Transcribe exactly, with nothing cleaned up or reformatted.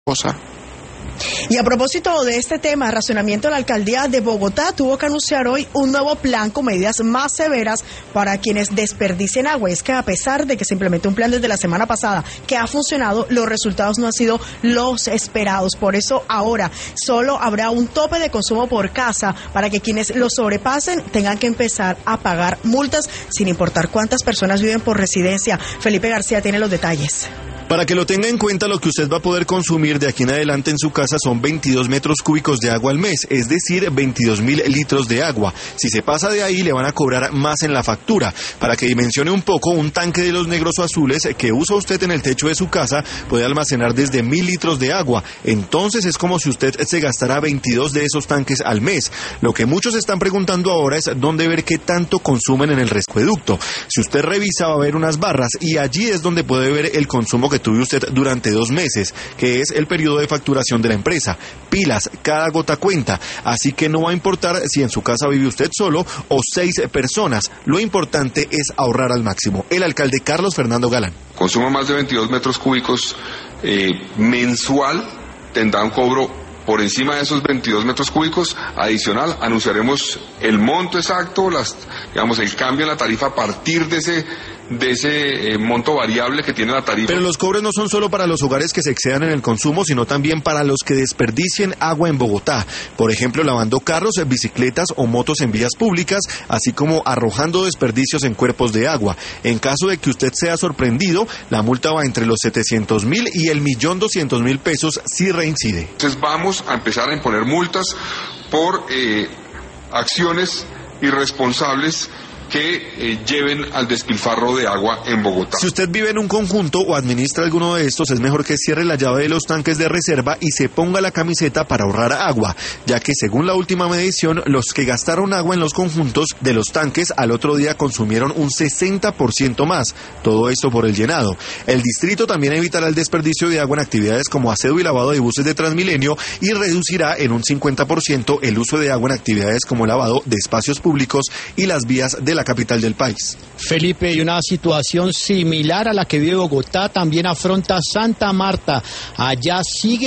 cosa. Y a propósito de este tema, racionamiento, la alcaldía de Bogotá tuvo que anunciar hoy un nuevo plan con medidas más severas para quienes desperdicien agua. Es que a pesar de que se implementó un plan desde la semana pasada que ha funcionado, los resultados no han sido los esperados. Por eso ahora solo habrá un tope de consumo por casa para que quienes lo sobrepasen tengan que empezar a pagar multas sin importar cuántas personas viven por residencia. Felipe García tiene los detalles. Para que lo tenga en cuenta, lo que usted va a poder consumir de aquí en adelante en su casa son veintidós metros cúbicos de agua al mes, es decir, veintidós mil litros de agua. Si se pasa de ahí, le van a cobrar más en la factura. Para que dimensione un poco, un tanque de los negros o azules que usa usted en el techo de su casa puede almacenar desde mil litros de agua. Entonces es como si usted se gastara veintidós de esos tanques al mes. Lo que muchos están preguntando ahora es dónde ver qué tanto consumen en el rescueducto. Si usted revisa, va a ver unas barras y allí es donde puede ver el consumo que tuvo usted durante dos meses, que es el periodo de facturación de la empresa. Pilas, cada gota cuenta, así que no va a importar si en su casa vive usted solo o seis personas. Lo importante es ahorrar al máximo. El alcalde Carlos Fernando Galán. Consuma más de veintidós metros cúbicos eh, mensual, tendrá un cobro por encima de esos veintidós metros cúbicos adicional. Anunciaremos el monto exacto, las, digamos, el cambio en la tarifa a partir de ese de ese eh, monto variable que tiene la tarifa. Pero los cobros no son solo para los hogares que se excedan en el consumo, sino también para los que desperdicien agua en Bogotá. Por ejemplo, lavando carros, bicicletas o motos en vías públicas, así como arrojando desperdicios en cuerpos de agua. En caso de que usted sea sorprendido, la multa va entre los setecientos mil y el millón doscientos mil pesos si reincide. Entonces vamos a empezar a imponer multas por eh, acciones irresponsables que eh, lleven al despilfarro de agua en Bogotá. Si usted vive en un conjunto o administra alguno de estos, es mejor que cierre la llave de los tanques de reserva y se ponga la camiseta para ahorrar agua, ya que según la última medición, los que gastaron agua en los conjuntos de los tanques al otro día consumieron un sesenta por ciento más, todo esto por el llenado. El distrito también evitará el desperdicio de agua en actividades como aseo y lavado de buses de Transmilenio y reducirá en un cincuenta por ciento el uso de agua en actividades como lavado de espacios públicos y las vías de la la capital del país. Felipe, y una situación similar a la que vive Bogotá también afronta Santa Marta. Allá sigue